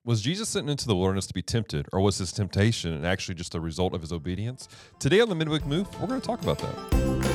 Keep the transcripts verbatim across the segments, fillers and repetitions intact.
Was Jesus sent into the wilderness to be tempted, or was his temptation actually just a result of his obedience? Today on the Midweek Move, we're going to talk about that.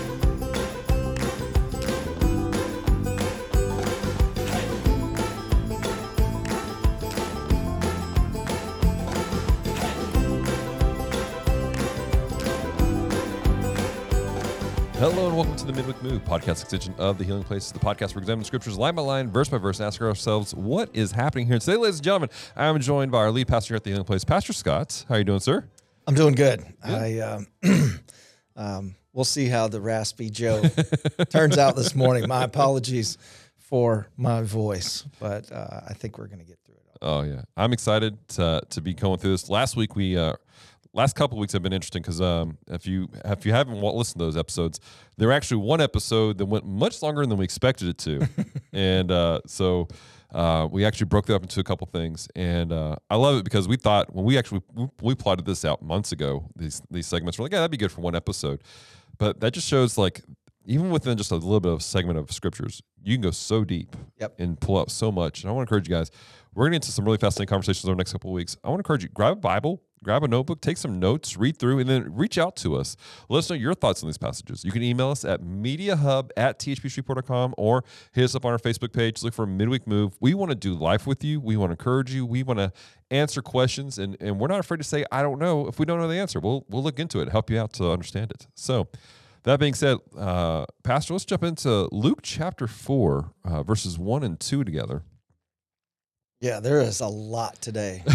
Hello and welcome to the Midweek Move, podcast extension of The Healing Place, the podcast where we examine the scriptures line by line, verse by verse, and ask ourselves, what is happening here? And today, ladies and gentlemen, I am joined by our lead pastor here at The Healing Place, Pastor Scott. How are you doing, sir? I'm doing good. good. I um, um, we'll see how the raspy Joe turns out this morning. My apologies for my voice, but uh, I think we're going to get through it. Oh, yeah. I'm excited to, to be going through this. Last week, we... Uh, Last couple of weeks have been interesting because um, if you if you haven't listened to those episodes, there were actually one episode that went much longer than we expected it to, and uh, so uh, we actually broke that up into a couple things. And uh, I love it because we thought when we actually we, we plotted this out months ago, these these segments were like, yeah, that'd be good for one episode, but that just shows like even within just a little bit of segment of scriptures, you can go so deep yep. and pull out so much. And I want to encourage you guys. We're going to get into some really fascinating conversations over the next couple of weeks. I want to encourage you, grab a Bible, grab a notebook, take some notes, read through, and then reach out to us. Let us know your thoughts on these passages. You can email us at mediahub at t h p street report dot com or hit us up on our Facebook page. Look for Midweek Move. We want to do life with you. We want to encourage you. We want to answer questions, and, and we're not afraid to say, I don't know, if we don't know the answer. We'll, we'll look into it, help you out to understand it. So that being said, uh, Pastor, let's jump into Luke chapter four, uh, verses one and two together. Yeah, there is a lot today.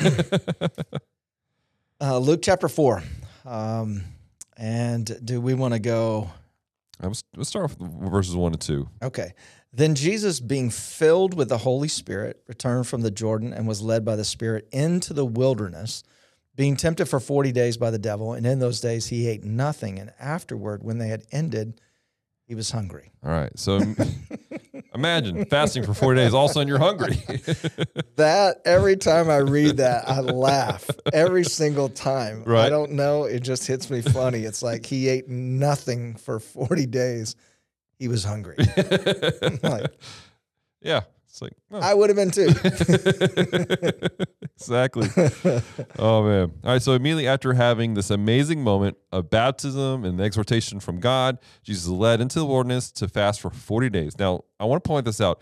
uh, Luke chapter four. Um, and do we want to go? Let's start off with verses one and two. Okay. Then Jesus, being filled with the Holy Spirit, returned from the Jordan and was led by the Spirit into the wilderness, being tempted for forty days by the devil. And in those days he ate nothing. And afterward, when they had ended, he was hungry. All right. So imagine fasting for forty days. All of a sudden you're hungry. That, every time I read that, I laugh every single time. Right. I don't know. It just hits me funny. It's like he ate nothing for forty days. He was hungry. I'm like, yeah. It's like, oh. I would have been too. Exactly. Oh, man. All right. So immediately after having this amazing moment of baptism and the exhortation from God, Jesus led into the wilderness to fast for forty days. Now, I want to point this out.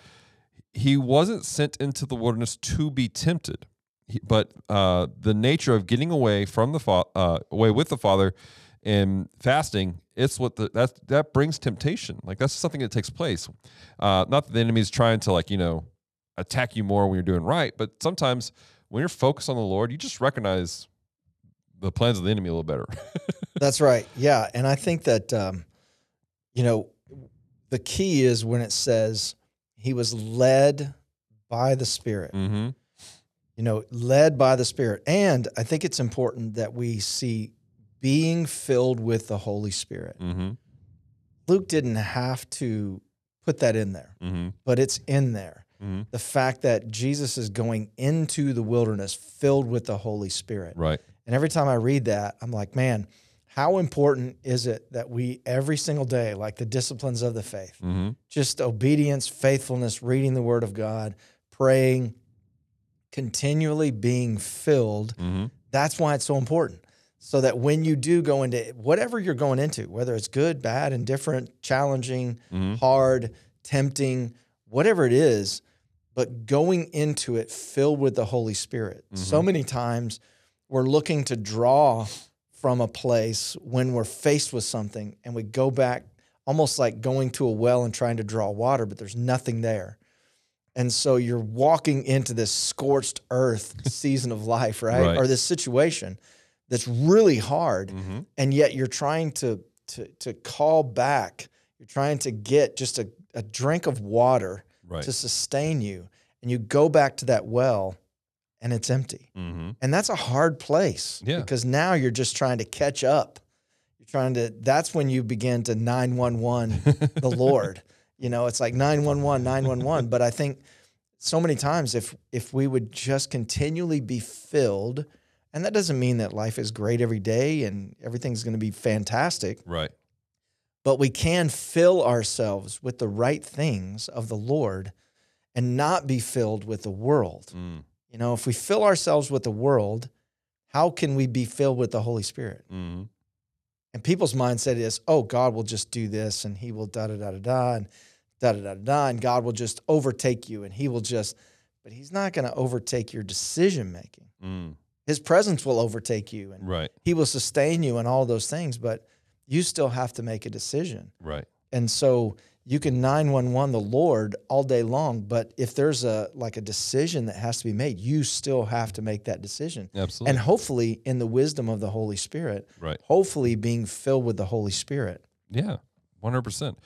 He wasn't sent into the wilderness to be tempted, he, but uh, the nature of getting away from the fa- uh, away with the Father and fasting, it's what the, that that brings temptation. Like that's something that takes place. Uh, not that the enemy is trying to like, you know, attack you more when you're doing right, but sometimes when you're focused on the Lord, you just recognize the plans of the enemy a little better. That's right. Yeah. And I think that, um, you know, the key is when it says he was led by the Spirit, mm-hmm. you know, led by the Spirit. And I think it's important that we see being filled with the Holy Spirit. Mm-hmm. Luke didn't have to put that in there, mm-hmm. but it's in there. Mm-hmm. The fact that Jesus is going into the wilderness filled with the Holy Spirit. Right. And every time I read that, I'm like, man, how important is it that we every single day, like the disciplines of the faith, mm-hmm. just obedience, faithfulness, reading the Word of God, praying, continually being filled. Mm-hmm. That's why it's so important. So that when you do go into whatever you're going into, whether it's good, bad, indifferent, challenging, mm-hmm. hard, tempting, whatever it is, but going into it filled with the Holy Spirit. Mm-hmm. So many times we're looking to draw from a place when we're faced with something and we go back almost like going to a well and trying to draw water, but there's nothing there. And so you're walking into this scorched earth season of life, right? Right. Or this situation that's really hard, mm-hmm. and yet you're trying to to to call back. You're trying to get just a, a drink of water right. to sustain you, and you go back to that well, and it's empty. Mm-hmm. And that's a hard place yeah. because now you're just trying to catch up. You're trying to. That's when you begin to nine one one the Lord. You know, it's like nine one one, nine one one. But I think so many times if if we would just continually be filled. And that doesn't mean that life is great every day and everything's going to be fantastic. Right. But we can fill ourselves with the right things of the Lord and not be filled with the world. Mm. You know, if we fill ourselves with the world, how can we be filled with the Holy Spirit? Mm-hmm. And people's mindset is, oh, God will just do this and he will da da da da da and da da da da and God will just overtake you and he will just, but he's not going to overtake your decision making. Mm. His presence will overtake you and Right. he will sustain you and all those things, but you still have to make a decision. Right. And so you can nine one one the Lord all day long, but if there's a like a decision that has to be made, you still have to make that decision. Absolutely. And hopefully in the wisdom of the Holy Spirit, Right. hopefully being filled with the Holy Spirit. Yeah, one hundred percent.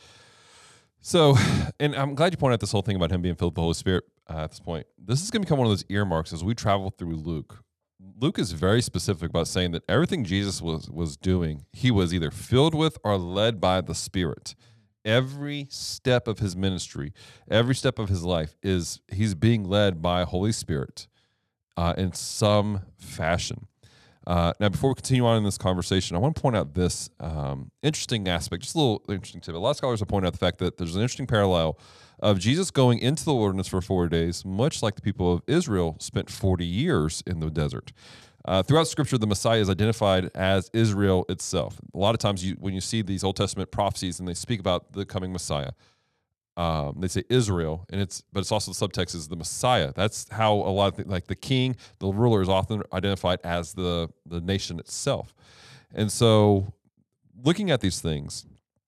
So, and I'm glad you pointed out this whole thing about him being filled with the Holy Spirit uh, at this point. This is going to become one of those earmarks as we travel through Luke. Luke is very specific about saying that everything Jesus was was doing, he was either filled with or led by the Spirit. Every step of his ministry, every step of his life is he's being led by Holy Spirit uh, in some fashion. Uh, now, before we continue on in this conversation, I want to point out this um, interesting aspect, just a little interesting tip. A lot of scholars have pointed out the fact that there's an interesting parallel of Jesus going into the wilderness for forty days, much like the people of Israel spent forty years in the desert. Uh, throughout Scripture, the Messiah is identified as Israel itself. A lot of times you, when you see these Old Testament prophecies and they speak about the coming Messiah, um, they say Israel, and it's but it's also the subtext is the Messiah. That's how a lot of things, like the king, the ruler is often identified as the, the nation itself. And so looking at these things,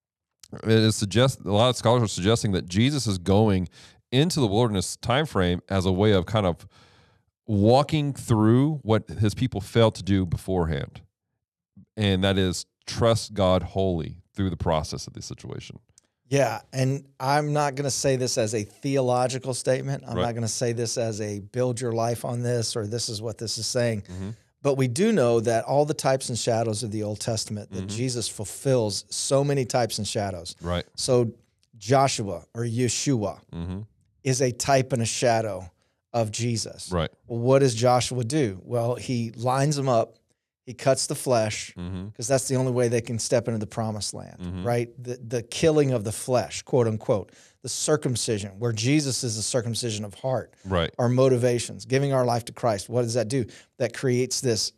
it is suggest, a lot of scholars are suggesting that Jesus is going into the wilderness time frame as a way of kind of walking through what his people failed to do beforehand, and that is trust God wholly through the process of this situation. Yeah, and I'm not going to say this as a theological statement. I'm Right. not going to say this as a build your life on this or this is what this is saying. Mm-hmm. But we do know that all the types and shadows of the Old Testament, that Mm-hmm. Jesus fulfills so many types and shadows. Right. So Joshua or Yeshua Mm-hmm. is a type and a shadow of Jesus. Right. Well, what does Joshua do? Well, he lines them up. He cuts the flesh Mm-hmm. because that's the only way they can step into the promised land, Mhm. right? The, the killing of the flesh, quote unquote, the circumcision, where Jesus is the circumcision of heart, Right. our motivations, giving our life to Christ. What does that do? That creates this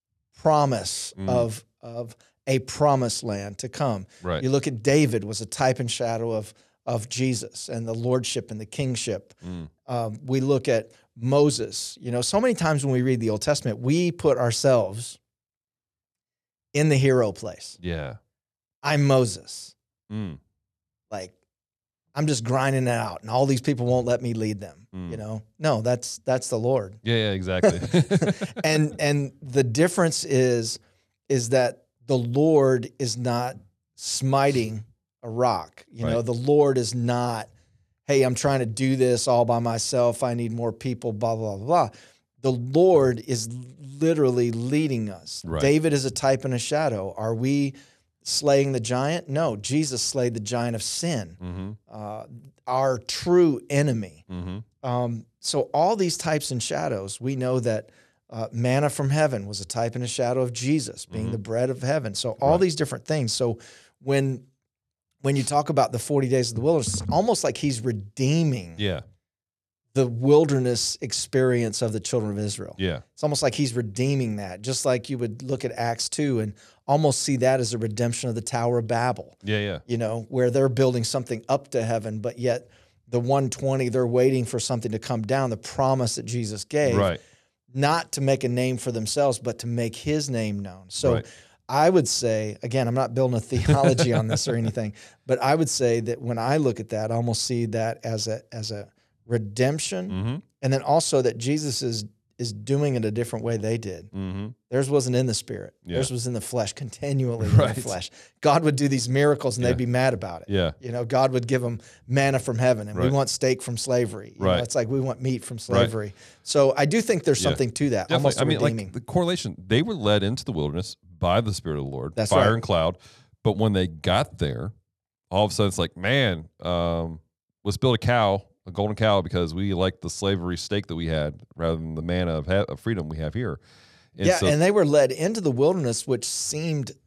promise Mm. of, of a promised land to come. Right. You look at David was a type and shadow of, of Jesus and the lordship and the kingship. Mm. Um, we look at Moses. You know, so many times when we read the Old Testament, we put ourselves in the hero place. Yeah. I'm Moses. Mm. Like, I'm just grinding it out, and all these people won't let me lead them. Mm. You know, no, that's that's the Lord. Yeah. Yeah. Exactly. and and the difference is is that the Lord is not smiting a rock. You know, Right. the Lord is not, hey, I'm trying to do this all by myself. I need more people, blah, blah, blah, blah. The Lord is literally leading us. Right. David is a type and a shadow. Are we slaying the giant? No, Jesus slayed the giant of sin, mm-hmm. uh, our true enemy. Mm-hmm. Um, so all these types and shadows, we know that uh, manna from heaven was a type and a shadow of Jesus being Mhm. the bread of heaven. So all Right. these different things. So when when you talk about the forty days of the wilderness, it's almost like he's redeeming Yeah. the wilderness experience of the children of Israel. Yeah. It's almost like he's redeeming that, just like you would look at Acts two and almost see that as a redemption of the Tower of Babel, Yeah. Yeah. you know, where they're building something up to heaven, but yet the one twenty, they're waiting for something to come down, the promise that Jesus gave, Right. not to make a name for themselves, but to make his name known. So Right. I would say, again, I'm not building a theology on this or anything, but I would say that when I look at that, I almost see that as a as a redemption, Mm-hmm. and then also that Jesus is is doing it a different way they did. Mm-hmm. Theirs wasn't in the spirit. Yeah. Theirs was in the flesh, continually in Right. the flesh. God would do these miracles and Yeah. they'd be mad about it. Yeah. You know, God would give them manna from heaven, and Right. we want steak from slavery. You Right. know, it's like we want meat from slavery. So I do think there's Yeah. something to that, Definitely. almost a I mean, redeeming. like the correlation, they were led into the wilderness by the Spirit of the Lord, That's fire right. and cloud. But when they got there, all of a sudden it's like, man, um, let's build a cow, a golden cow, because we like the slavery steak that we had rather than the manna of, ha- of freedom we have here. And yeah, so, and they were led into the wilderness, which seemed,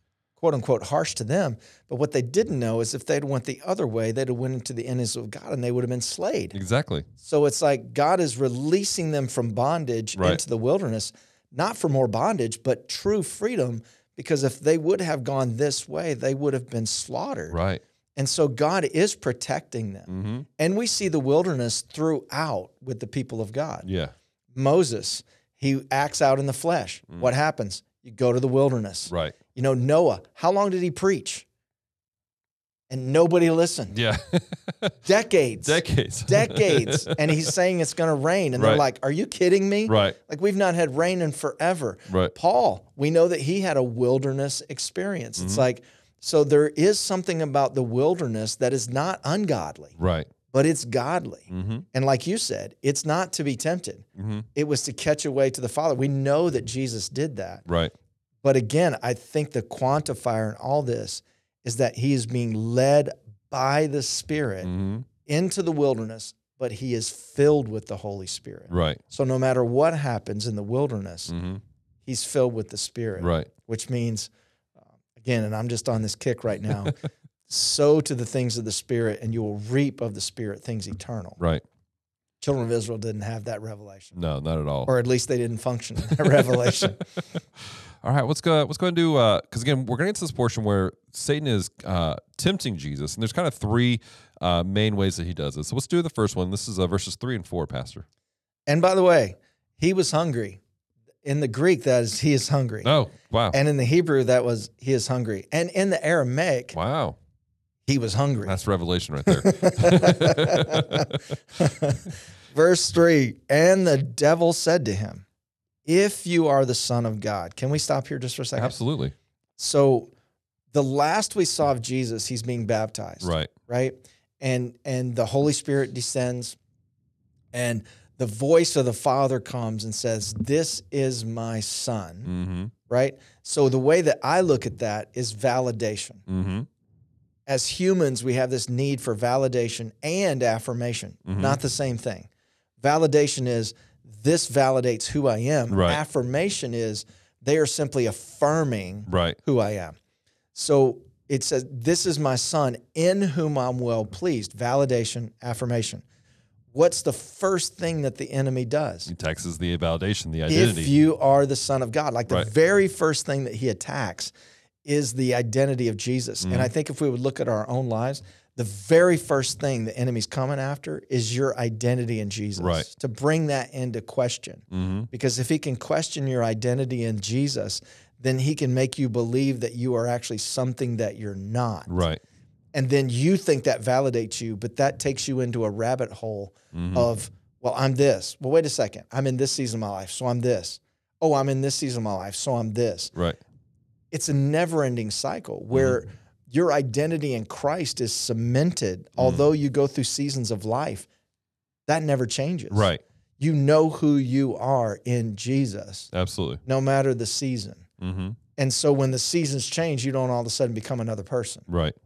quote unquote harsh to them. But what they didn't know is if they'd went the other way, they'd have went into the enemies of God and they would have been slayed. Exactly. So it's like God is releasing them from bondage Right. into the wilderness, not for more bondage, but true freedom. Because if they would have gone this way, they would have been slaughtered. Right. And so God is protecting them. Mm-hmm. And we see the wilderness throughout with the people of God. Yeah. Moses, he acts out in the flesh. Mm. What happens? You go to the wilderness. Right. You know, Noah, how long did he preach? And nobody listened. Yeah. Decades. Decades. Decades. And he's saying it's going to rain. And they're Right. like, are you kidding me? Right. Like, we've not had rain in forever. Right. Paul, we know that he had a wilderness experience. It's Mhm. like, so there is something about the wilderness that is not ungodly, Right. but it's godly. Mm-hmm. And like you said, it's not to be tempted. Mm-hmm. It was to catch a way to the Father. We know that Jesus did that. Right. But again, I think the quantifier in all this is that he is being led by the Spirit Mm-hmm. into the wilderness, but he is filled with the Holy Spirit. Right. So no matter what happens in the wilderness, Mm-hmm. he's filled with the Spirit, Right. which means, uh, again, and I'm just on this kick right now, sow to the things of the Spirit and you will reap of the Spirit things eternal. Right. Children of Israel didn't have that revelation, No, not at all. or at least they didn't function in that revelation. All right, let's go. Let's go and do because again, we're going to get to this portion where Satan is uh, tempting Jesus, and there's kind of three uh, main ways that he does this. So let's do the first one. This is uh, verses three and four, Pastor. And by the way, he was hungry. In the Greek, that is, he is hungry. Oh, wow, And in the Hebrew, that was, he is hungry. And in the Aramaic, wow, he was hungry. that's revelation right there. Verse three, and the devil said to him, if you are the Son of God. Can we stop here just for a second? Absolutely, So the last we saw of Jesus, he's being baptized. right, Right? And and the Holy Spirit descends, and the voice of the Father comes and says, this is my Son. mm-hmm, Right? So the way that I look at that is validation. mm-hmm, As humans, we have this need for validation and affirmation, Mhm. not the same thing. Validation is this validates who I am. Right. Affirmation is they are simply affirming right, who I am. So it says, this is my Son in whom I'm well pleased. Validation, affirmation. What's the first thing that the enemy does? he taxes the validation, the identity. If you are the Son of God, like the Right. very first thing that he attacks is the identity of Jesus. Mhm. And I think if we would look at our own lives, the very first thing the enemy's coming after is your identity in Jesus. Right. To bring that into question. mm-hmm, Because if he can question your identity in Jesus, then he can make you believe that you are actually something that you're not. right, And then you think that validates you, but that takes you into a rabbit hole mm-hmm, of, well, I'm this. Well, wait a second. I'm in this season of my life, so I'm this. Oh, I'm in this season of my life, so I'm this. right, It's a never-ending cycle where Mm-hmm. your identity in Christ is cemented, although you go through seasons of life. That never changes. right, You know who you are in Jesus, absolutely, no matter the season. mm-hmm, And so when the seasons change, you don't all of a sudden become another person. right,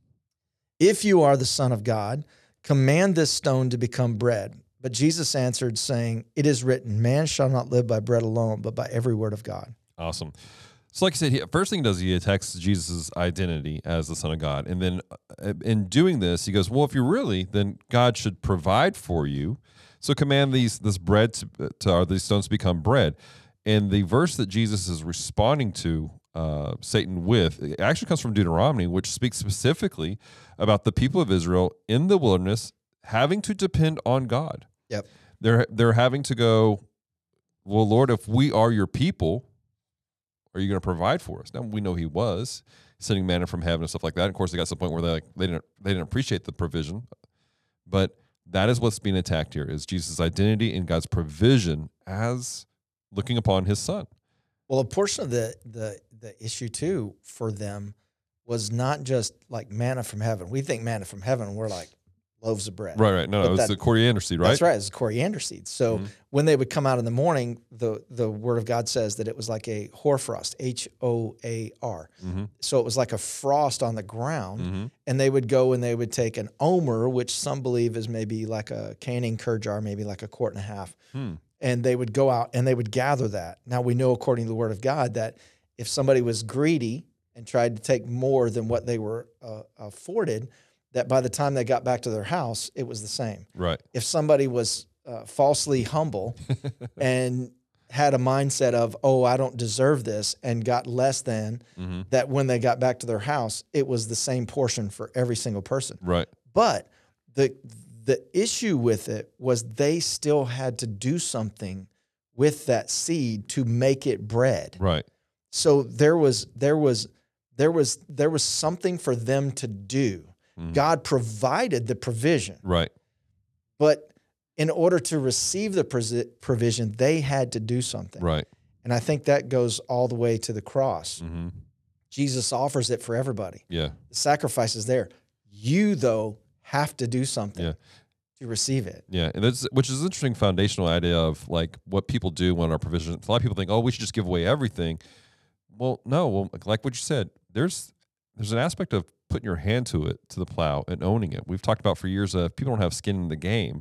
If you are the Son of God, command this stone to become bread. But Jesus answered, saying, it is written, man shall not live by bread alone, but by every word of God. awesome. So, like I said, he, first thing he does, he attacks Jesus' identity as the Son of God, and then uh, in doing this, he goes, "Well, if you're really, then God should provide for you. So, command these this bread to, to or these stones to become bread." And the verse that Jesus is responding to uh, Satan with it actually comes from Deuteronomy, which speaks specifically about the people of Israel in the wilderness having to depend on God. Yep. They're they're having to go, "Well, Lord, if we are your people, are you going to provide for us?" Now we know he was sending manna from heaven and stuff like that. Of course, they got to the point where they like they didn't they didn't appreciate the provision, but that is what's being attacked here: is Jesus' identity and God's provision as looking upon His Son. Well, a portion of the the the issue too for them was not just like manna from heaven. We think manna from heaven, we're like loaves of bread. Right, right. No, But no, it's that- the coriander seed, right? That's right. It's coriander seeds. So Mhm. when they would come out in the morning, the the Word of God says that it was like a hoarfrost, H O A R. Mm-hmm. So it was like a frost on the ground, Mm-hmm. and they would go and they would take an omer, which some believe is maybe like a canning curd jar, maybe like a quart and a half, Hmm. and they would go out and they would gather that. Now we know according to the Word of God that if somebody was greedy and tried to take more than what they were uh, afforded, that by the time they got back to their house, it was the same. Right. If somebody was uh, falsely humble and had a mindset of, oh, I don't deserve this, and got less than, Mm-hmm. that when they got back to their house, it was the same portion for every single person. Right. But the the issue with it was they still had to do something with that seed to make it bread. Right. So there was there was there was there was something for them to do. Mm-hmm. God provided the provision. Right. But in order to receive the provision, they had to do something. Right. And I think that goes all the way to the cross. Mm-hmm. Jesus offers it for everybody. Yeah. The sacrifice is there. You, though, have to do something Yeah. to receive it. Yeah, and that's which is an interesting foundational idea of like what people do when our provision. A lot of people think, oh, we should just give away everything. Well, no. Well, like what you said, there's there's an aspect of putting your hand to it, to the plow, and owning it. We've talked about for years that if people don't have skin in the game,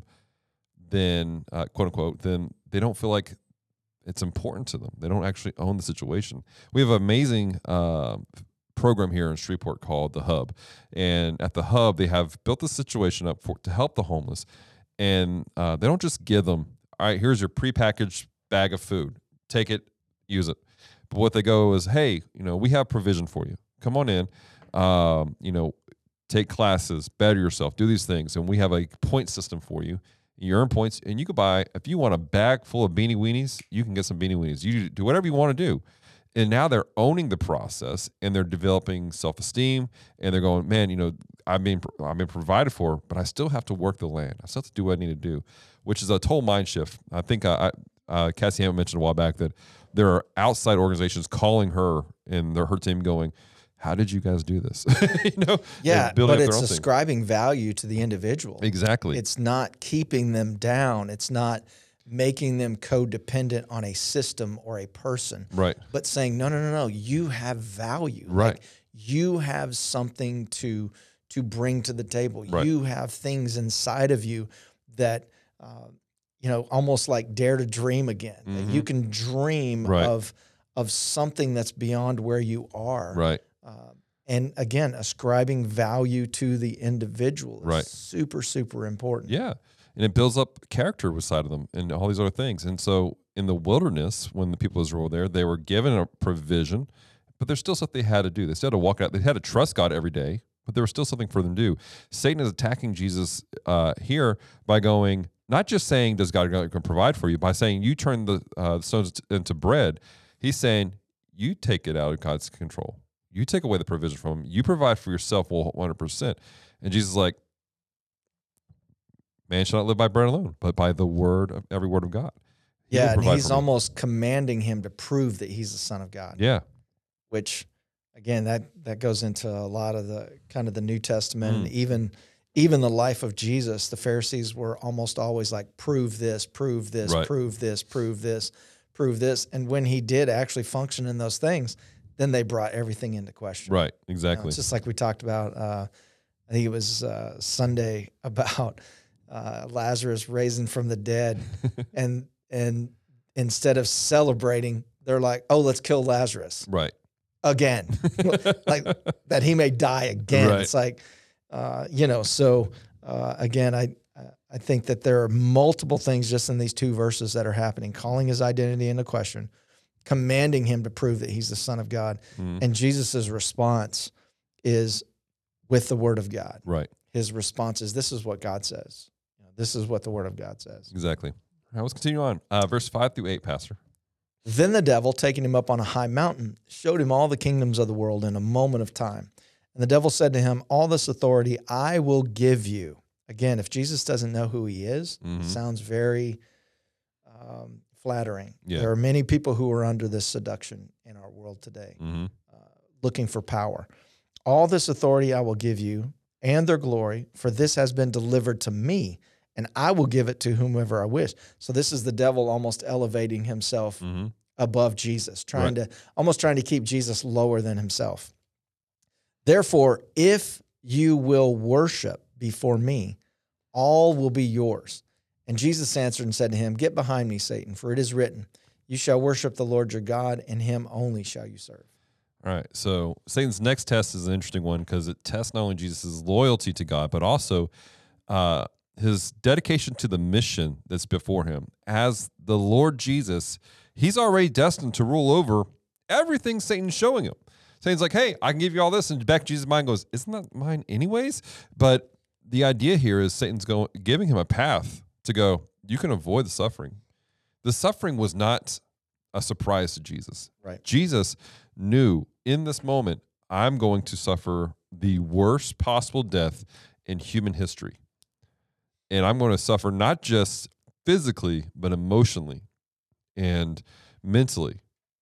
then uh, quote unquote, then they don't feel like it's important to them. They don't actually own the situation. We have an amazing uh, program here in Shreveport called The Hub. And at The Hub, they have built the situation up for to help the homeless. And uh, they don't just give them, all right, here's your prepackaged bag of food. Take it, use it. But what they go is, hey, you know, we have provision for you. Come on in, um, you know, take classes, better yourself, do these things. And we have a point system for you. You earn points, and you could buy, if you want a bag full of Beanie Weenies, you can get some Beanie Weenies. You do whatever you want to do. And now they're owning the process, and they're developing self-esteem, and they're going, man, you know, I've been, I've been provided for, but I still have to work the land. I still have to do what I need to do, which is a total mind shift. I think uh, I, uh, Cassie Hammond mentioned a while back that there are outside organizations calling her and their her team going, how did you guys do this? you know, Yeah, building but up it's their own ascribing thing. value to the individual. Exactly. It's not keeping them down. It's not making them codependent on a system or a person. Right. But saying, no, no, no, no, you have value. Right. Like, you have something to to bring to the table. Right. You have things inside of you that, uh, you know, almost like dare to dream again. Mm-hmm. That you can dream Right. of of something that's beyond where you are. Right. Uh, and again, ascribing value to the individual is Right. super, super important. Yeah. And it builds up character beside of them and all these other things. And so in the wilderness, when the people of Israel were there, they were given a provision, but there's still stuff they had to do. They still had to walk out. They had to trust God every day, but there was still something for them to do. Satan is attacking Jesus uh, here by going, not just saying, does God going to provide for you, by saying you turn the uh, stones into bread. He's saying, you take it out of God's control. You take away the provision from him. You provide for yourself one hundred percent. And Jesus is like, man shall not live by bread alone, but by the word of every word of God. He will Yeah, and provide he's for me. almost commanding him to prove that he's the Son of God. Yeah. Which, again, that that goes into a lot of the kind of the New Testament, Mm. and even even the life of Jesus. The Pharisees were almost always like, prove this, prove this, Right. prove this, prove this, prove this. And when he did actually function in those things, then they brought everything into question. Right. You know, Exactly. it's just like we talked about, uh, I think it was uh, Sunday, about uh, Lazarus raising from the dead. and and instead of celebrating, they're like, oh, let's kill Lazarus right. again. Like that he may die again. Right. It's like, uh, you know, so uh, again, I I think that there are multiple things just in these two verses that are happening, calling his identity into question, commanding him to prove that he's the Son of God. Mhm. And Jesus's response is with the word of God. Right. His response is, this is what God says. You know, this is what the word of God says. Exactly. All right, let's continue on. Uh, verse five through eight, Pastor. Then the devil, taking him up on a high mountain, showed him all the kingdoms of the world in a moment of time. And the devil said to him, all this authority I will give you. Again, if Jesus doesn't know who he is, Mhm. it sounds very um, flattering. Yeah. There are many people who are under this seduction in our world today, Mm-hmm. uh, looking for power. All this authority I will give you and their glory, for this has been delivered to me, and I will give it to whomever I wish. So this is the devil almost elevating himself Mm-hmm. above Jesus, trying to almost trying to keep Jesus lower than himself. Therefore, if you will worship before me, all will be yours. And Jesus answered and said to him, get behind me, Satan, for it is written, you shall worship the Lord your God, and him only shall you serve. All right. So Satan's next test is an interesting one because it tests not only Jesus' loyalty to God, but also uh, his dedication to the mission that's before him. As the Lord Jesus, he's already destined to rule over everything Satan's showing him. Satan's like, hey, I can give you all this. And back to Jesus' mind goes, isn't that mine anyways? But the idea here is Satan's going, giving him a path to go, you can avoid the suffering. The suffering was not a surprise to Jesus. Right. Jesus knew in this moment, I'm going to suffer the worst possible death in human history. And I'm going to suffer not just physically, but emotionally and mentally.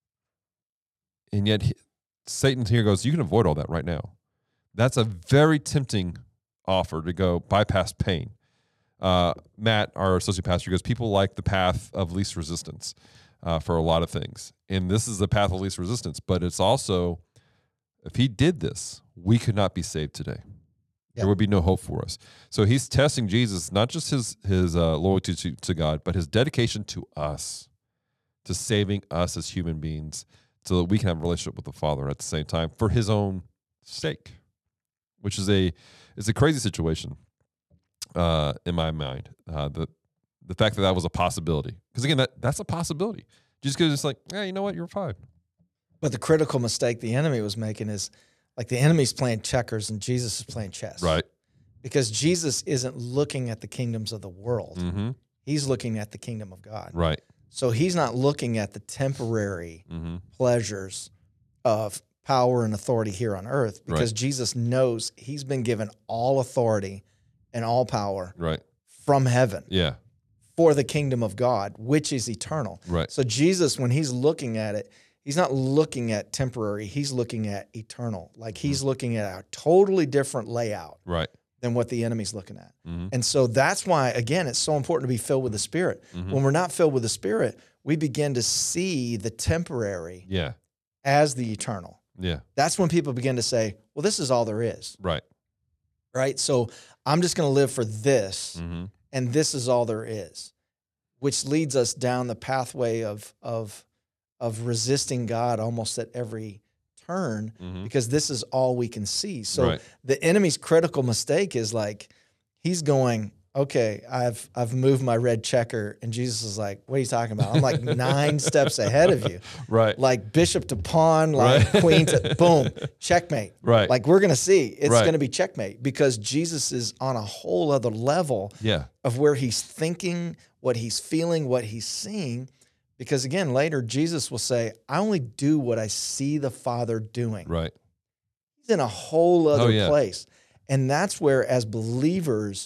And yet he, Satan here goes, you can avoid all that right now. That's a very tempting offer to go bypass pain. Uh, Matt, our associate pastor, goes, people like the path of least resistance uh, for a lot of things. And this is the path of least resistance. But it's also, if he did this, we could not be saved today. Yep. There would be no hope for us. So he's testing Jesus, not just his, his uh, loyalty to, to God, but his dedication to us, to saving us as human beings so that we can have a relationship with the Father at the same time for his own sake, which is a, it's a crazy situation. Uh, in my mind, uh, the the fact that that was a possibility, because again, that that's a possibility. Just because it's like, yeah, you know what, you're fine. But the critical mistake the enemy was making is, like, the enemy's playing checkers and Jesus is playing chess, right? Because Jesus isn't looking at the kingdoms of the world; mm-hmm. he's looking at the kingdom of God, right? So he's not looking at the temporary mm-hmm. pleasures of power and authority here on earth, because right. Jesus knows he's been given all authority and all power right. from heaven yeah. for the kingdom of God, which is eternal. Right. So Jesus, when he's looking at it, he's not looking at temporary, he's looking at eternal. Like he's mm-hmm. looking at a totally different layout right. than what the enemy's looking at. Mm-hmm. And so that's why, again, it's so important to be filled with the Spirit. Mm-hmm. When we're not filled with the Spirit, we begin to see the temporary yeah. as the eternal. Yeah. That's when people begin to say, well, this is all there is. Right. Right? So I'm just going to live for this, mm-hmm. and this is all there is, which leads us down the pathway of of of resisting God almost at every turn, mm-hmm. because this is all we can see. So right. the enemy's critical mistake is like, he's going, okay, I've I've moved my red checker, and Jesus is like, what are you talking about? I'm like nine steps ahead of you. Right. Like bishop to pawn, like right. queen to boom, checkmate. Right. Like we're gonna see it's right. gonna be checkmate, because Jesus is on a whole other level yeah. of where he's thinking, what he's feeling, what he's seeing. Because again, later Jesus will say, I only do what I see the Father doing. Right. He's in a whole other oh, yeah. place. And that's where, as believers,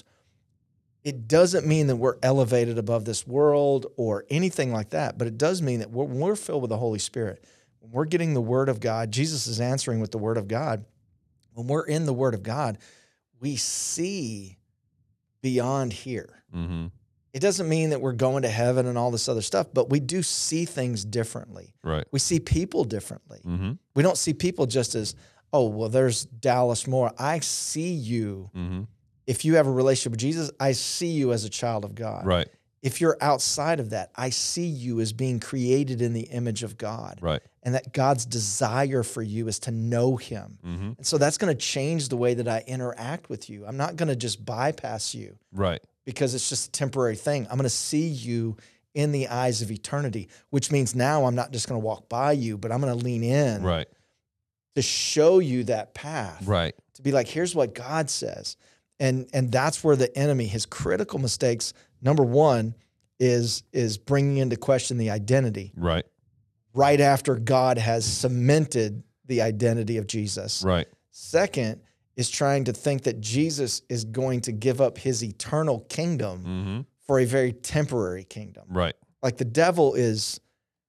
it doesn't mean that we're elevated above this world or anything like that, but it does mean that we're, when we're filled with the Holy Spirit, when we're getting the Word of God, Jesus is answering with the Word of God. When we're in the Word of God, we see beyond here. Mm-hmm. It doesn't mean that we're going to heaven and all this other stuff, but we do see things differently. Right. We see people differently. Mm-hmm. We don't see people just as, oh, well, there's Dallas Moore. I see you. Mm-hmm. If you have a relationship with Jesus, I see you as a child of God. Right. If you're outside of that, I see you as being created in the image of God. Right. And that God's desire for you is to know him. Mm-hmm. And so that's going to change the way that I interact with you. I'm not going to just bypass you. Right. Because it's just a temporary thing. I'm going to see you in the eyes of eternity, which means now I'm not just going to walk by you, but I'm going to lean in right. to show you that path. Right. To be like, here's what God says. And and that's where the enemy, his critical mistakes, number one, is is bringing into question the identity. Right. Right after God has cemented the identity of Jesus. Right. Second is trying to think that Jesus is going to give up his eternal kingdom mm-hmm. for a very temporary kingdom. Right. Like the devil is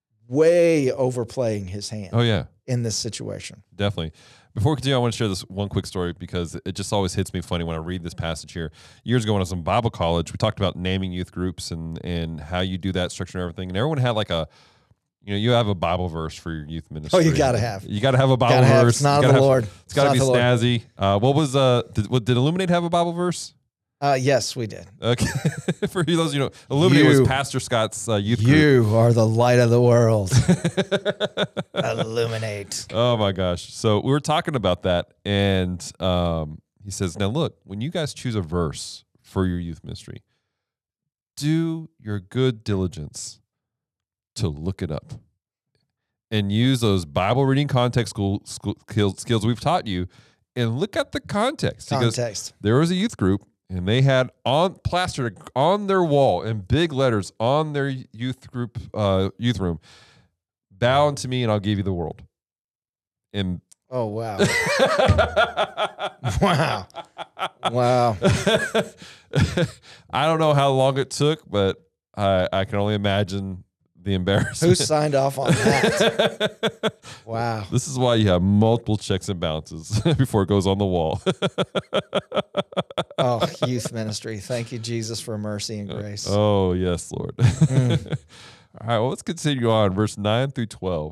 way overplaying his hand. Oh, yeah. In this situation. Definitely. Before we continue, I want to share this one quick story because it just always hits me funny when I read this passage here. Years ago when I was in Bible college, we talked about naming youth groups and, and how you do that structure and everything. And everyone had like a, you know, you have a Bible verse for your youth ministry. Oh, you got to have. You got to have a Bible have, verse. it's not the have, Lord. Lord. It's got to be snazzy. Uh, what was, uh, did, what, did Illuminate have a Bible verse? Uh, yes, we did. Okay. For those you know, Illuminate You- was Pastor Scott's uh, youth group. You are the light of the world. Illuminate. Oh my gosh. So we were talking about that, and um, he says, now look, when you guys choose a verse for your youth ministry, do your good diligence to look it up and use those Bible reading context school, school skills, skills we've taught you and look at the context. Because Context. there was a youth group and they had on plastered on their wall in big letters on their youth group, uh, youth room, bow unto me and I'll give you the world. And Oh, wow. Wow. Wow. I don't know how long it took, but I, I can only imagine the embarrassment. Who signed off on that? Wow. This is why you have multiple checks and balances before it goes on the wall. Oh, youth ministry. Thank you, Jesus, for mercy and grace. Oh, yes, Lord. Mm. All right, well, let's continue on. Verse nine through twelve.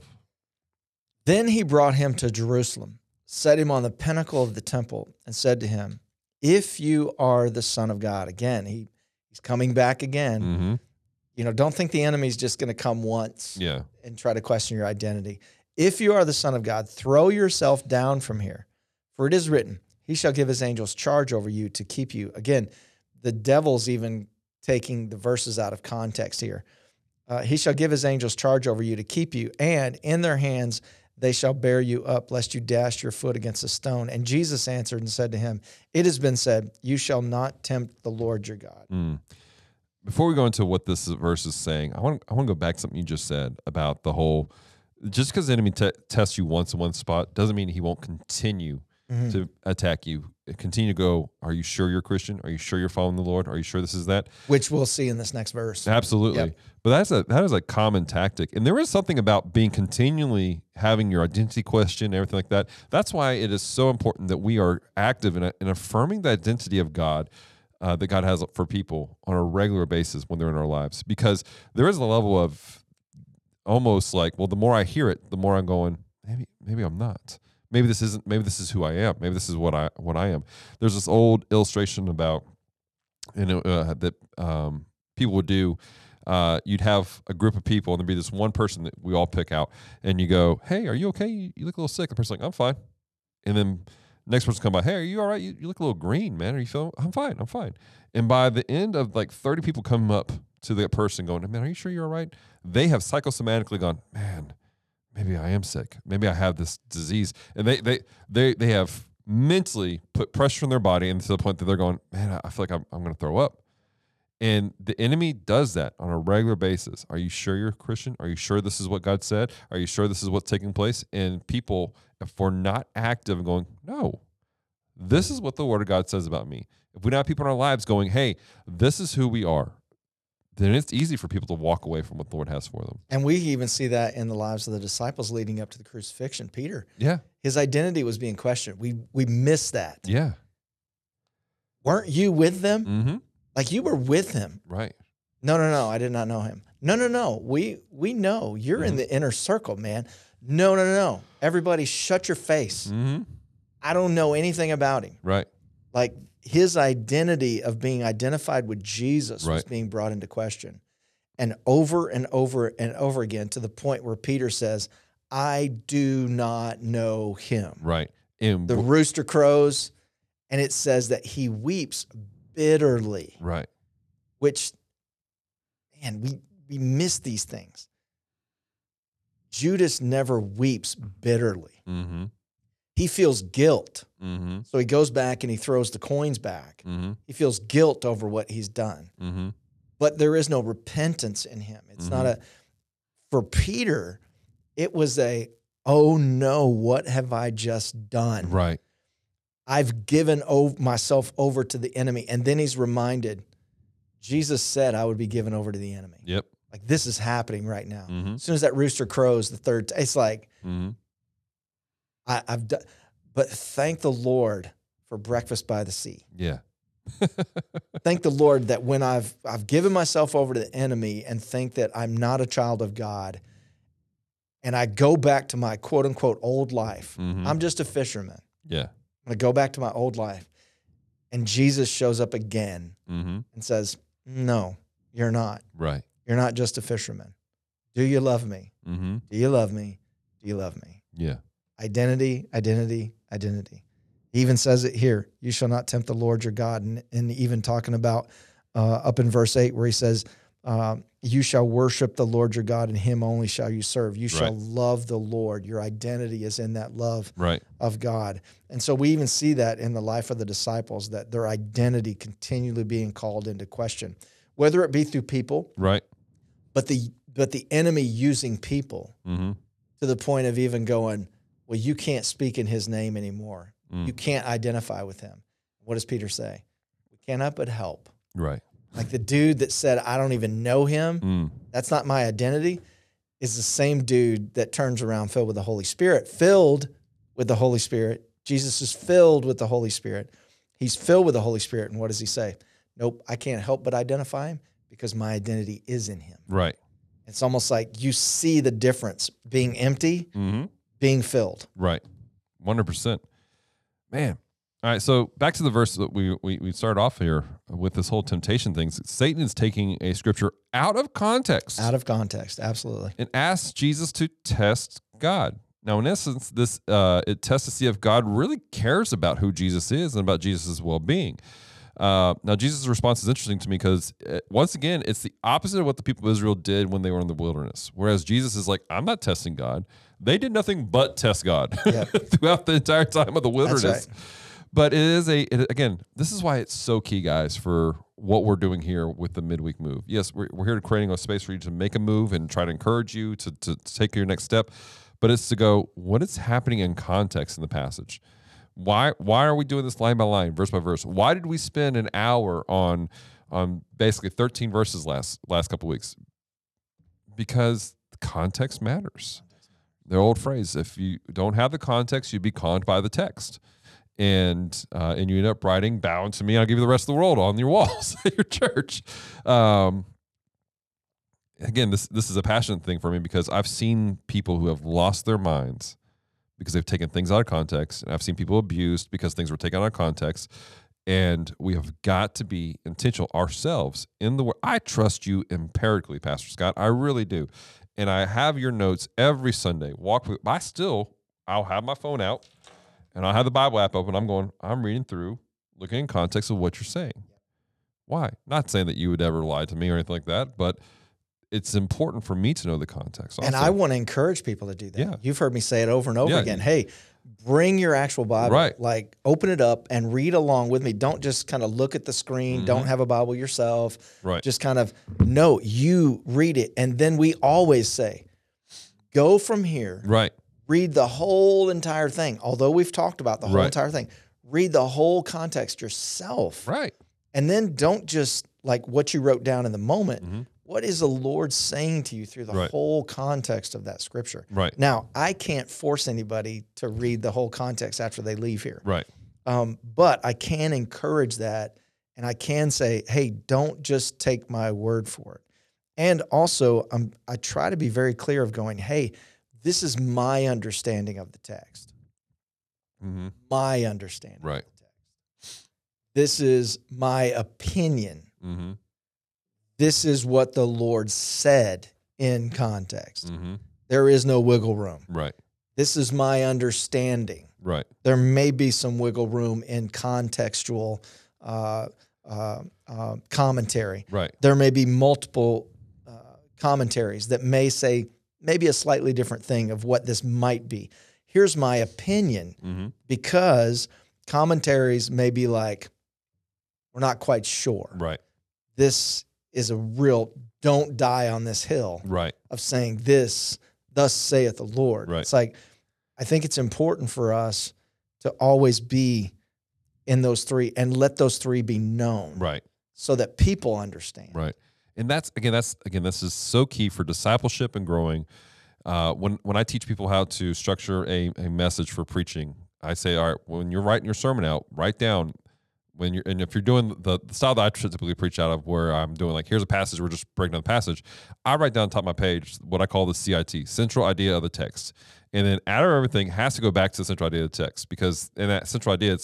Then he brought him to Jerusalem, set him on the pinnacle of the temple, and said to him, if you are the Son of God. Again, he, he's coming back again. Mm-hmm. You know, don't think the enemy's just going to come once Yeah. and try to question your identity. If you are the Son of God, throw yourself down from here. For it is written, he shall give his angels charge over you to keep you. Again, the devil's even taking the verses out of context here. Uh, he shall give his angels charge over you to keep you, and in their hands they shall bear you up, lest you dash your foot against a stone. And Jesus answered and said to him, it has been said, you shall not tempt the Lord your God. Mm. Before we go into what this verse is saying, I want I want to go back to something you just said about the whole, just because the enemy te- tests you once in one spot doesn't mean he won't continue Mm-hmm. to attack you. Continue to go, are you sure you're a Christian? Are you sure you're following the Lord? Are you sure this is that? Which we'll see in this next verse. Absolutely. Yep. But that's a that is a common tactic. And there is something about being continually having your identity questioned, everything like that. That's why it is so important that we are active in, in affirming the identity of God uh, that God has for people on a regular basis when they're in our lives. Because there is a level of almost like, well, the more I hear it, the more I'm going, maybe maybe I'm not. Maybe this isn't. Maybe this is who I am. Maybe this is what I what I am. There's this old illustration about, you know, uh, that um, people would do. Uh, you'd have a group of people, and there'd be this one person that we all pick out, and you go, "Hey, are you okay? You, you look a little sick." The person's like, "I'm fine," and then next person come by, "Hey, are you all right? You, you look a little green, man. Are you feeling? I'm fine. I'm fine." And by the end of like thirty people come up to that person, going, "Man, are you sure you're all right?" They have psychosomatically gone, "Man, maybe I am sick. Maybe I have this disease." And they they they they have mentally put pressure on their body, and to the point that they're going, "Man, I feel like I'm I'm going to throw up." And the enemy does that on a regular basis. Are you sure you're a Christian? Are you sure this is what God said? Are you sure this is what's taking place? And people, if we're not active and going, no, this is what the Word of God says about me. If we don't have people in our lives going, hey, this is who we are, then it's easy for people to walk away from what the Lord has for them. And we even see that in the lives of the disciples leading up to the crucifixion. Peter, Yeah. his identity was being questioned. We we miss that. Yeah. Weren't you with them? Mm-hmm. Like you were with him. Right. No, no, no. I did not know him. No, no, no. We we know you're in the inner circle, man. No, no, no, no. Everybody shut your face. Mm-hmm. I don't know anything about him. Right. Like his identity of being identified with Jesus was Right. being brought into question. And over and over and over again, to the point where Peter says, I do not know him. Right. And The rooster crows, and it says that he weeps bitterly, right. which, man, we, we miss these things. Judas never weeps bitterly. Mm-hmm. He feels guilt. Mm-hmm. So he goes back and he throws the coins back. Mm-hmm. He feels guilt over what he's done. Mm-hmm. But there is no repentance in him. It's Mhm. not a, for Peter, it was a, oh no, what have I just done? Right. I've given ov- myself over to the enemy. And then he's reminded, Jesus said I would be given over to the enemy. Yep. Like this is happening right now. Mm-hmm. As soon as that rooster crows the third, t- it's like, Mm-hmm. I, I've done, but thank the Lord for breakfast by the sea. Yeah. Thank the Lord that when I've I've given myself over to the enemy and think that I'm not a child of God, and I go back to my quote unquote old life. Mhm. I'm just a fisherman. Yeah. I'm gonna go back to my old life. And Jesus shows up again Mm-hmm. and says, no, you're not. Right. You're not just a fisherman. Do you love me? Mm-hmm. Do you love me? Do you love me? Yeah. Identity, identity, identity. He even says it here. You shall not tempt the Lord your God. And, and even talking about uh, up in verse eight where he says, uh, you shall worship the Lord your God, and him only shall you serve. You shall Right. love the Lord. Your identity is in that love Right. of God. And so we even see that in the life of the disciples, that their identity continually being called into question, whether it be through people, Right. but the but the enemy using people Mm-hmm. to the point of even going, well, you can't speak in his name anymore. Mm. You can't identify with him. What does Peter say? We cannot but help. Right. Like the dude that said, I don't even know him. Mm. That's not my identity, is the same dude that turns around filled with the Holy Spirit, filled with the Holy Spirit. Jesus is filled with the Holy Spirit. He's filled with the Holy Spirit. And what does he say? Nope, I can't help but identify him because my identity is in him. Right. It's almost like you see the difference being empty, Mm-hmm. being filled. Right. one hundred percent. Man. All right. So back to the verse that we, we, we started off here with this whole temptation things. Satan is taking a scripture out of context Out of context, absolutely. and asks Jesus to test God. Now, in essence, this uh, it tests to see if God really cares about who Jesus is and about Jesus' well-being. Uh, now, Jesus' response is interesting to me because, uh, once again, it's the opposite of what the people of Israel did when they were in the wilderness. Whereas Jesus is like, I'm not testing God. They did nothing but test God Yep. throughout the entire time of the wilderness. That's right. But it is a, it, again, this is why it's so key, guys, for what we're doing here with the midweek move. Yes, we're, we're here to creating a space for you to make a move and try to encourage you to, to, to take your next step. But it's to go, what is happening in context in the passage? Why why are we doing this line by line, verse by verse? Why did we spend an hour on on basically thirteen verses last last couple of weeks? Because the context matters. The old phrase, if you don't have the context, you'd be conned by the text. And uh, and you end up writing, bow unto me, I'll give you the rest of the world on your walls at your church. Um, again, this this is a passionate thing for me because I've seen people who have lost their minds because they've taken things out of context. And I've seen people abused because things were taken out of context. And we have got to be intentional ourselves in the word. I trust you empirically, Pastor Scott. I really do. And I have your notes every Sunday. Walk with, I still, I'll have my phone out and I'll have the Bible app open. I'm going, I'm reading through, looking in context of what you're saying. Why? Not saying that you would ever lie to me or anything like that, but it's important for me to know the context also. And I want to encourage people to do that. Yeah. You've heard me say it over and over Yeah. again. Hey, bring your actual Bible. Right. Like, open it up and read along with me. Don't just kind of look at the screen. Mm-hmm. Don't have a Bible yourself. Right. Just kind of, no, you read it. And then we always say, go from here, Right. read the whole entire thing. Although we've talked about the whole Right. entire thing, read the whole context yourself. Right. And then don't just like what you wrote down in the moment. Mm-hmm. What is the Lord saying to you through the Right. whole context of that scripture? Right. Now, I can't force anybody to read the whole context after they leave here. Right. Um, but I can encourage that. And I can say, hey, don't just take my word for it. And also, um, I try to be very clear of going, hey, this is my understanding of the text. Mm-hmm. My understanding Right. of the text. This is my opinion. Mm-hmm. This is what the Lord said in context. Mm-hmm. There is no wiggle room. Right. This is my understanding. Right. There may be some wiggle room in contextual uh, uh, uh, commentary. Right. There may be multiple uh, commentaries that may say maybe a slightly different thing of what this might be. Here's my opinion, Mm-hmm. because commentaries may be like, we're not quite sure. Right. This is a real don't die on this hill Right. of saying this, thus saith the Lord. Right. It's like, I think it's important for us to always be in those three and let those three be known Right. so that people understand. Right. And that's again, that's again, this is so key for discipleship and growing. Uh, when when I teach people how to structure a, a message for preaching, I say, all right, when you're writing your sermon out, write down when you're, and if you're doing the, the style that I typically preach out of, where I'm doing like, here's a passage, we're just breaking down the passage. I write down on top of my page what I call the C I T, central idea of the text. And then out of everything has to go back to the central idea of the text, because in that central idea, it's like,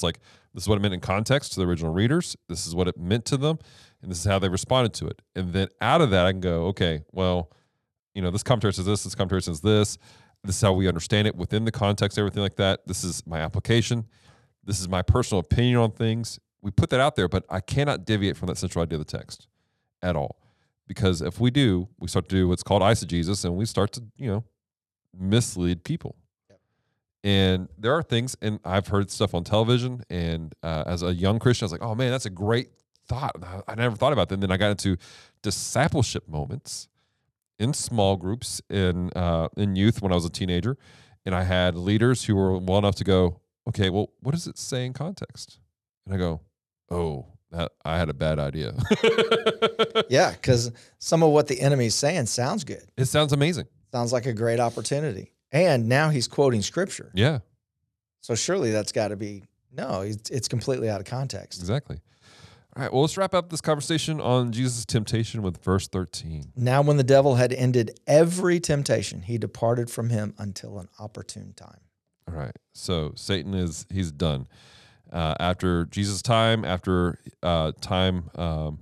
This is what it meant in context to the original readers. This is what it meant to them, and this is how they responded to it. And then out of that, I can go, okay, well, you know, this commentary says this, this commentary says this. This is how we understand it within the context, everything like that. This is my application. This is my personal opinion on things. We put that out there, but I cannot deviate from that central idea of the text at all. Because if we do, we start to do what's called eisegesis, and we start to, you know, mislead people. And there are things, and I've heard stuff on television, and uh, as a young Christian, I was like, oh, man, that's a great thought. I never thought about that. And then I got into discipleship moments in small groups in uh, in youth when I was a teenager, and I had leaders who were well enough to go, okay, well, what does it say in context? And I go, oh, that, I had a bad idea. Yeah, because some of what the enemy's saying sounds good. It sounds amazing. Sounds like a great opportunity. And now he's quoting scripture. Yeah. So surely that's got to be, no, it's, it's completely out of context. Exactly. All right, well, let's wrap up this conversation on Jesus' temptation with verse thirteen. Now when the devil had ended every temptation, he departed from him until an opportune time. All right, so Satan is, he's done. Uh, after Jesus' time, after uh, time, um,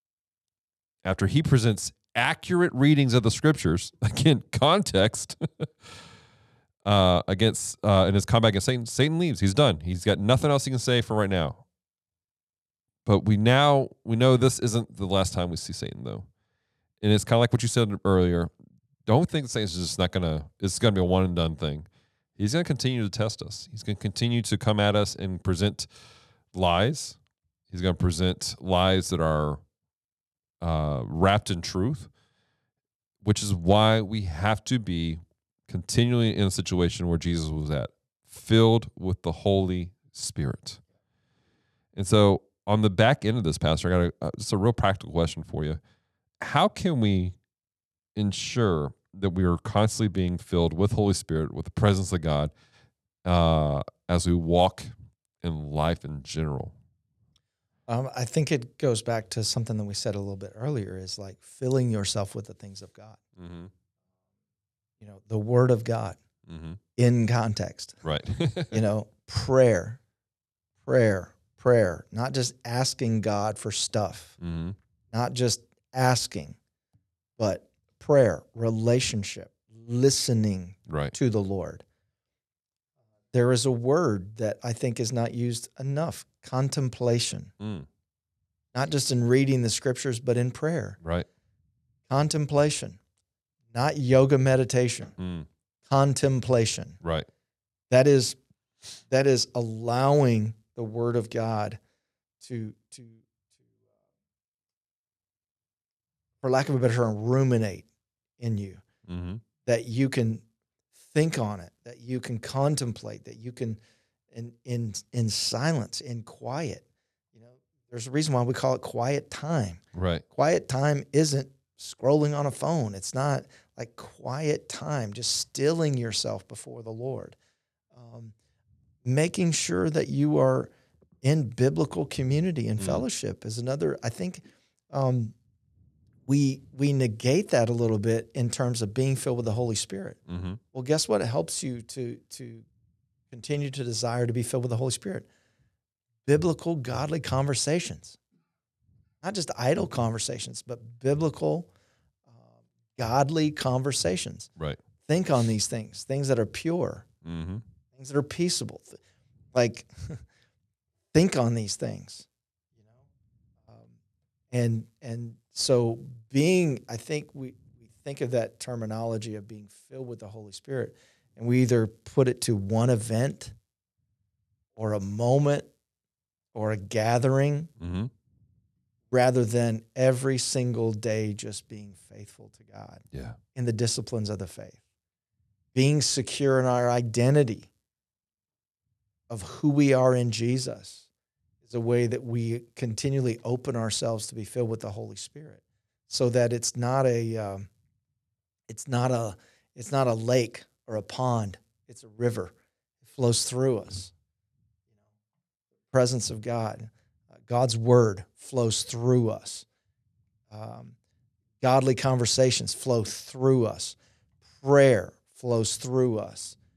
after he presents accurate readings of the scriptures, again, context, uh, against uh, in his combat against Satan, Satan leaves. He's done. He's got nothing else he can say for right now. But we now, we know this isn't the last time we see Satan, though. And it's kind of like what you said earlier. Don't think Satan's just not going to, it's going to be a one and done thing. He's going to continue to test us. He's going to continue to come at us and present lies. He's going to present lies that are uh, wrapped in truth, which is why we have to be continually in a situation where Jesus was at, filled with the Holy Spirit. And so on the back end of this, Pastor, I got a, uh, just a real practical question for you. How can we ensure that we are constantly being filled with Holy Spirit, with the presence of God, uh, as we walk in life in general? Um, I think it goes back to something that we said a little bit earlier, is like filling yourself with the things of God. Mm-hmm. You know, the Word of God mm-hmm. in context. Right. You know, prayer, prayer, prayer, not just asking God for stuff, mm-hmm. not just asking, but prayer, relationship, listening right. to the Lord. There is a word that I think is not used enough, contemplation. Mm. Not just in reading the scriptures, but in prayer. Right. Contemplation, not yoga meditation. Mm. Contemplation. Right. That is, that is allowing the Word of God to, to, to uh, for lack of a better term, ruminate in you. Mm-hmm. That you can think on it, that you can contemplate, that you can, in in in silence, in quiet. You know, there's a reason why we call it quiet time. Right. Quiet time isn't scrolling on a phone. It's not like quiet time, just stilling yourself before the Lord. Um, making sure that you are in biblical community and mm. fellowship is another. I think um, we we negate that a little bit in terms of being filled with the Holy Spirit. Mm-hmm. Well, guess what? It helps you to to continue to desire to be filled with the Holy Spirit. Biblical, godly conversations, not just idle conversations, but biblical, uh, godly conversations. Right. Think on these things, things that are pure, mm-hmm. things that are peaceable. Like, think on these things, you know. Um, and and so being, I think we, we think of that terminology of being filled with the Holy Spirit, and we either put it to one event or a moment or a gathering, mm-hmm. rather than every single day just being faithful to God. Yeah. In the disciplines of the faith. Being secure in our identity of who we are in Jesus is a way that we continually open ourselves to be filled with the Holy Spirit, so that it's not a, um, it's not a, it's not a lake or a pond. It's a river. It flows through us. You know, the presence of God, uh, God's word flows through us. Um, godly conversations flow through us. Prayer flows through us.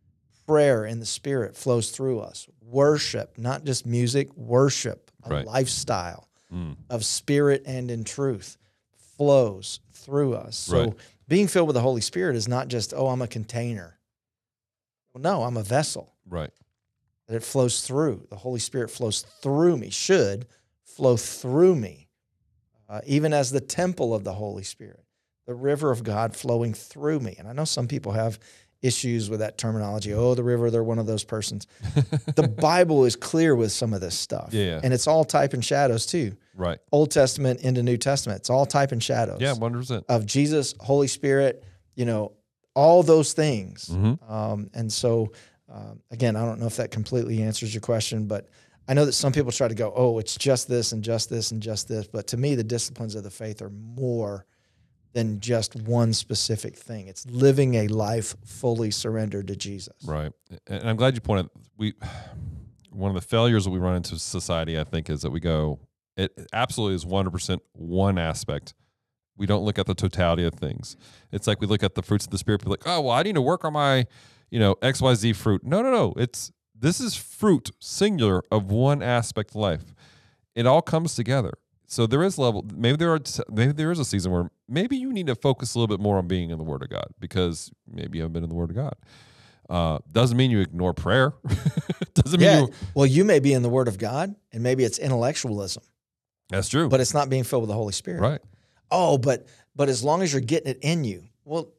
prayer in the Spirit flows through us. Worship, not just music, worship, a Right. lifestyle Mm. of spirit and in truth flows through us. So Right. being filled with the Holy Spirit is not just, oh, I'm a container. Well, no, I'm a vessel Right. that it flows through. The Holy Spirit flows through me, should flow through me, uh, even as the temple of the Holy Spirit, the river of God flowing through me. And I know some people have issues with that terminology. Oh, the river, they're one of those persons. The Bible is clear with some of this stuff. Yeah, yeah. And it's all type and shadows too. Right. Old Testament into New Testament. It's all type and shadows Yeah, one hundred percent. of Jesus, Holy Spirit, you know, all those things. Mhm. Um, and so, um, again, I don't know if that completely answers your question, but I know that some people try to go, oh, it's just this and just this and just this. But to me, the disciplines of the faith are more than just one specific thing. It's living a life fully surrendered to Jesus. Right. And I'm glad you pointed, we, one of the failures that we run into society, I think, is that we go, it absolutely is one hundred percent one aspect. We don't look at the totality of things. It's like we look at the fruits of the Spirit, we're like, oh, well, I need to work on my, you know, X Y Z fruit. No, no, no. It's, this is fruit, singular, of one aspect of life. It all comes together. So there is level, maybe there are, maybe there is a season where maybe you need to focus a little bit more on being in the Word of God, because maybe you haven't been in the Word of God. Uh, doesn't mean you ignore prayer. Doesn't mean Yeah. you, Well, you may be in the Word of God, and maybe it's intellectualism, that's true. but it's not being filled with the Holy Spirit. Right. Oh, but but as long as you're getting it in you, well,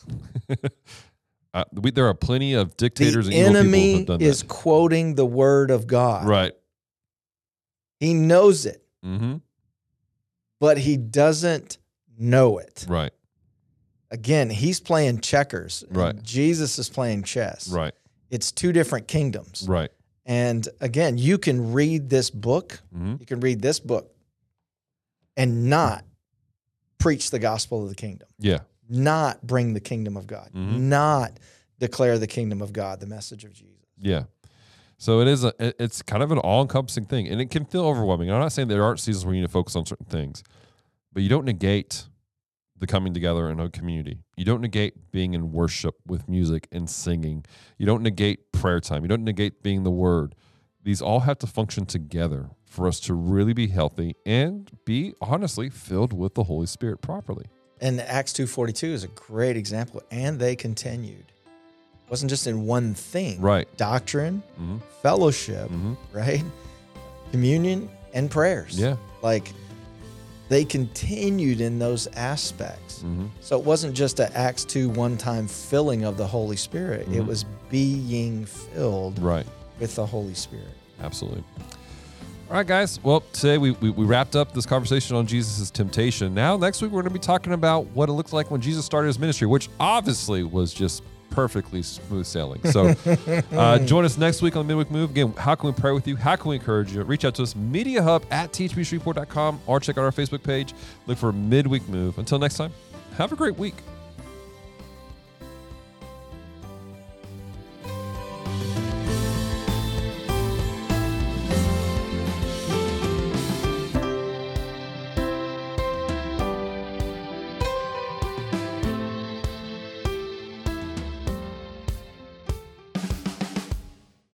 Uh, we, there are plenty of dictators the and evil people who enemy have done is that. quoting the Word of God. Right. He knows it, Mm-hmm. but he doesn't know it. Right. Again, he's playing checkers. and Right. Jesus is playing chess. Right. It's two different kingdoms. Right. And again, you can read this book, Mm-hmm. you can read this book and not preach the gospel of the kingdom, Yeah. not bring the kingdom of God, Mhm. not declare the kingdom of God, the message of Jesus. Yeah. So it is a, it- it's kind of an all-encompassing thing, and it can feel overwhelming. I'm not saying there aren't seasons where you need to focus on certain things, but you don't negate the coming together in a community. You don't negate being in worship with music and singing. You don't negate prayer time. You don't negate being the Word. These all have to function together for us to really be healthy and be, honestly, filled with the Holy Spirit properly. And Acts two forty-two is a great example. And they continued. It wasn't just in one thing. Right. Doctrine, Mm-hmm. fellowship, Mm-hmm. right? Communion and prayers. Yeah. Like they continued in those aspects. Mm-hmm. So it wasn't just an Acts two one-time filling of the Holy Spirit. It Mhm. was being filled Right. with the Holy Spirit. Absolutely. All right, guys. Well, today we, we, we wrapped up this conversation on Jesus' temptation. Now, next week, we're going to be talking about what it looked like when Jesus started his ministry, which obviously was just perfectly smooth sailing. So uh, join us next week on Midweek Move. Again, how can we pray with you? How can we encourage you? Reach out to us, media hub at t h b shreveport dot com, or check out our Facebook page. Look for Midweek Move. Until next time, have a great week.